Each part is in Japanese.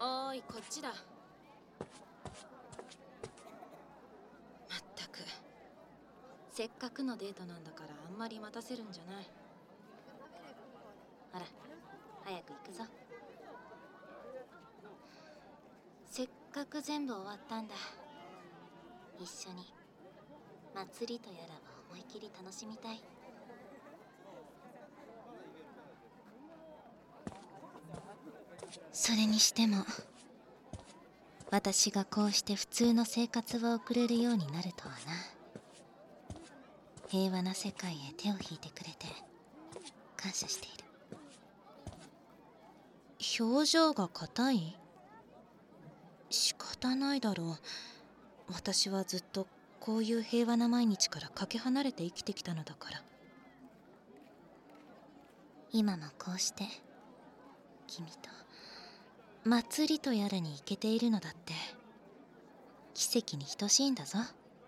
おーい、こっちだ。まったく、せっかくのデートなんだからあんまり待たせるんじゃない。ほら、早く行くぞ。せっかく全部終わったんだ。一緒に祭りとやらを思い切り楽しみたい。それにしても私がこうして普通の生活を送れるようになるとはな。平和な世界へ手を引いてくれて感謝している。表情が硬い？仕方ないだろう。私はずっとこういう平和な毎日からかけ離れて生きてきたのだから。今もこうして君と祭りとやらに行けているのだって奇跡に等しいんだぞ。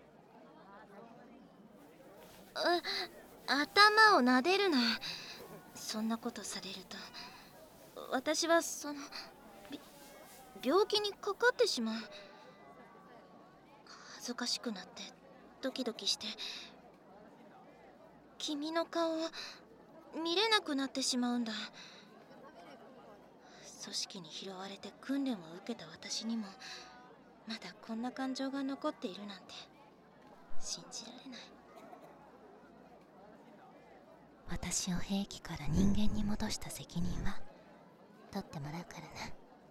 頭を撫でるな。そんなことされると私は病気にかかってしまう。恥ずかしくなってドキドキして君の顔を見れなくなってしまうんだ。組織に拾われて訓練を受けた私にもまだこんな感情が残っているなんて信じられない。私を兵器から人間に戻した責任は取ってもらうからな。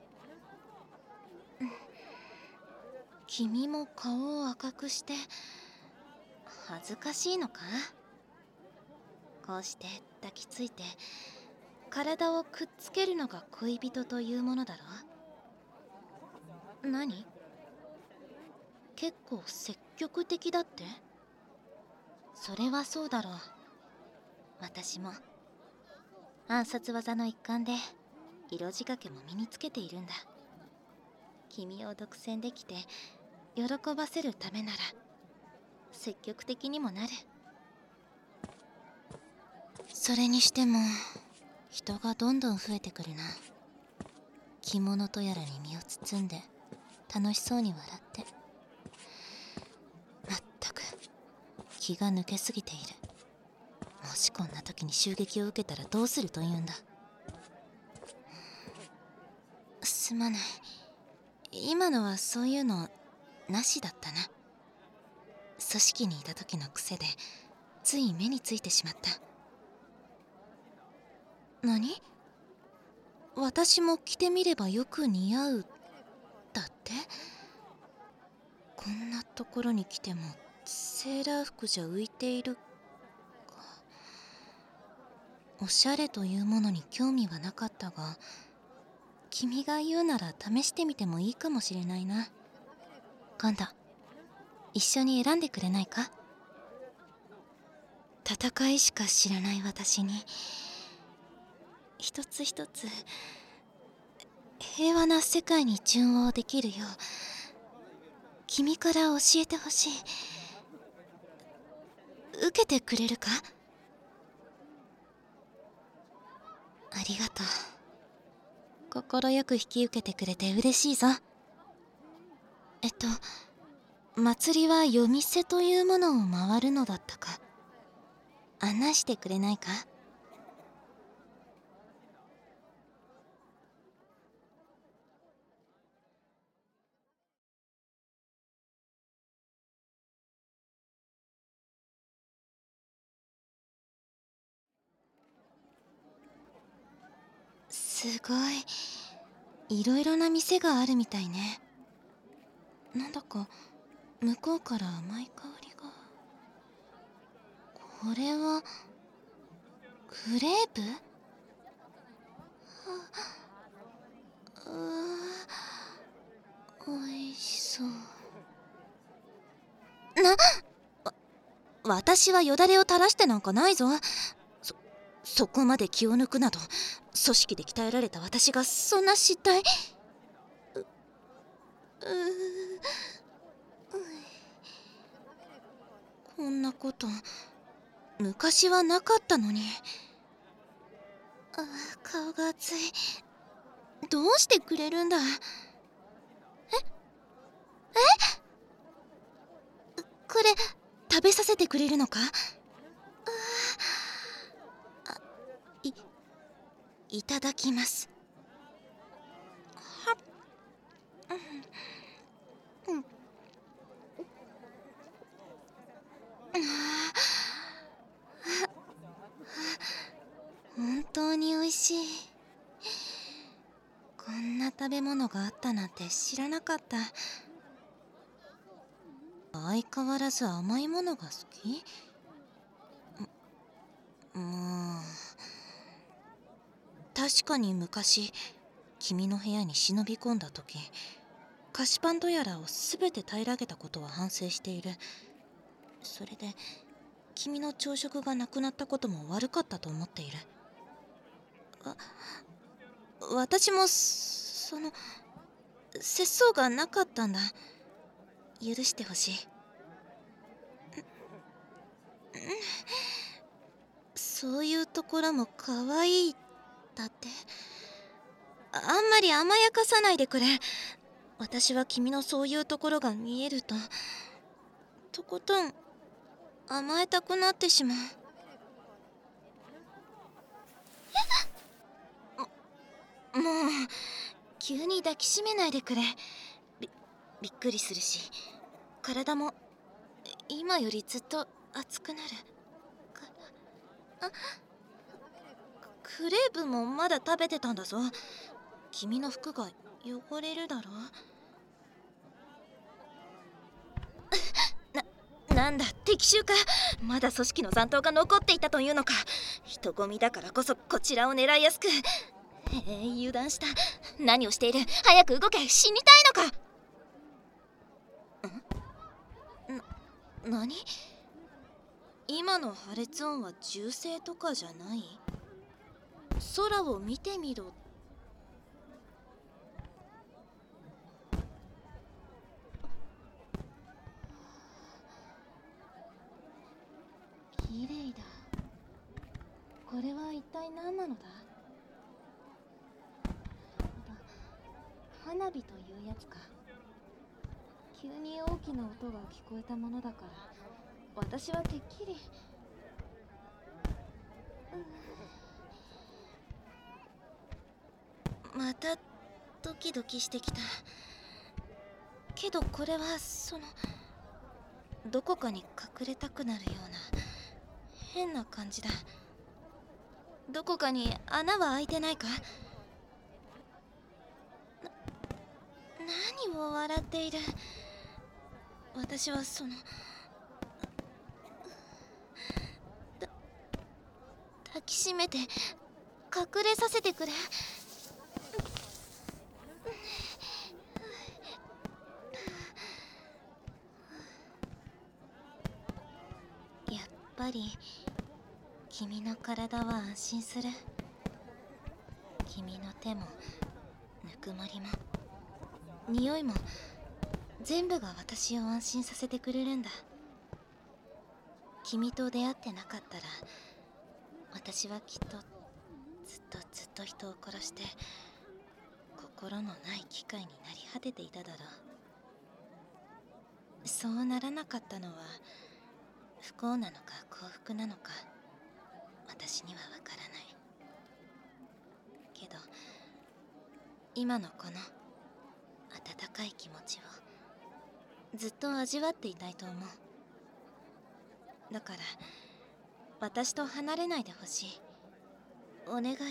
君も顔を赤くして恥ずかしいのか？こうして抱きついて体をくっつけるのが恋人というものだろ。何？結構積極的だって？それはそうだろう。私も暗殺技の一環で色仕掛けも身につけているんだ。君を独占できて喜ばせるためなら積極的にもなる。それにしても人がどんどん増えてくるな。着物とやらに身を包んで楽しそうに笑って。まったく気が抜けすぎている。もしこんな時に襲撃を受けたらどうするというんだ。すまない。今のはそういうのなしだったな。組織にいた時の癖でつい目についてしまった。何？私も着てみればよく似合うだって？こんなところに来てもセーラー服じゃ浮いているか。おしゃれというものに興味はなかったが君が言うなら試してみてもいいかもしれないな。今度一緒に選んでくれないか？戦いしか知らない私に一つ一つ平和な世界に順応できるよう君から教えてほしい。受けてくれるか？ありがとう。快く引き受けてくれて嬉しいぞ。祭りは夜店というものを回るのだったか。案内してくれないか？すごい、いろいろな店があるみたいね。なんだか向こうから甘い香りが。これはクレープ？おいしそう。私はよだれを垂らしてなんかないぞ。そこまで気を抜くなど組織で鍛えられた私がそんな失態。こんなこと昔はなかったのに。顔が熱い。 どうしてくれるんだ。これ食べさせてくれるのか。いただきます。本当に美味しい。こんな食べ物があったなんて知らなかった。相変わらず甘いものが好き？もう確かに昔君の部屋に忍び込んだ時、菓子パンとやらを全て平らげたことは反省している。それで君の朝食がなくなったことも悪かったと思っている。私も節操がなかったんだ。許してほしい。そういうところも可愛いだって。あんまり甘やかさないでくれ。私は君のそういうところが見えるととことん甘えたくなってしまう。もう急に抱きしめないでくれ。びっくりするし、体も今よりずっと熱くなるから。クレープもまだ食べてたんだぞ。君の服が汚れるだろ。なんだ敵襲か。まだ組織の残党が残っていたというのか。人混みだからこそこちらを狙いやすく。油断した。何をしている。早く動け。死にたいのか。何？今の破裂音は銃声とかじゃない？空を見てみろ。綺麗だ。これは一体何なのだ。花火というやつか。急に大きな音が聞こえたものだから私はてっきり。またドキドキしてきた。けどこれはどこかに隠れたくなるような変な感じだ。どこかに穴は開いてないか。何を笑っている。私は抱きしめて隠れさせてくれ。やっぱり君の体は安心する。君の手もぬくもりも匂いも全部が私を安心させてくれるんだ。君と出会ってなかったら私はきっとずっと人を殺して心のない機械になり果てていただろう。そうならなかったのは不幸なのか幸福なのか私にはわからない。けど今のこの温かい気持ちをずっと味わっていたいと思う。だから私と離れないでほしい。お願いだ。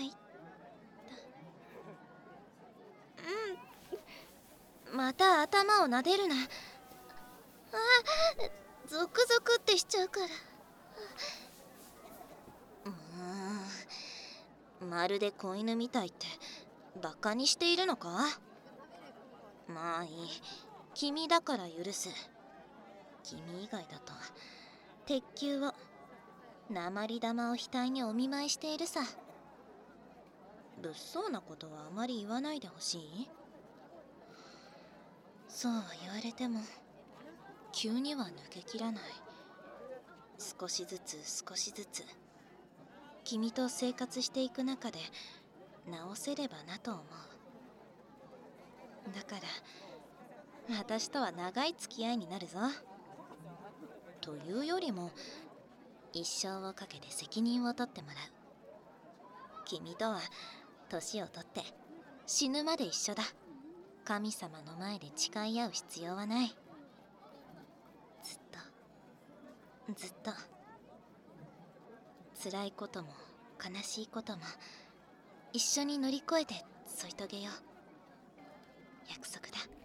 また頭を撫でるな。ゾクゾクってしちゃうから。まるで子犬みたいってバカにしているのか。まあいい。君だから許す。君以外だと鉄球を鉛玉を額にお見舞いしているさ。物騒なことはあまり言わないでほしい。そう言われても急には抜けきらない。少しずつ君と生活していく中で直せればなと思う。 だから私とは長い付き合いになるぞ。というよりも一生をかけて責任を取ってもらう。君とは年を取って死ぬまで一緒だ。神様の前で誓い合う必要はない。ずっとずっと辛いことも悲しいことも一緒に乗り越えて添い遂げよう。約束だ。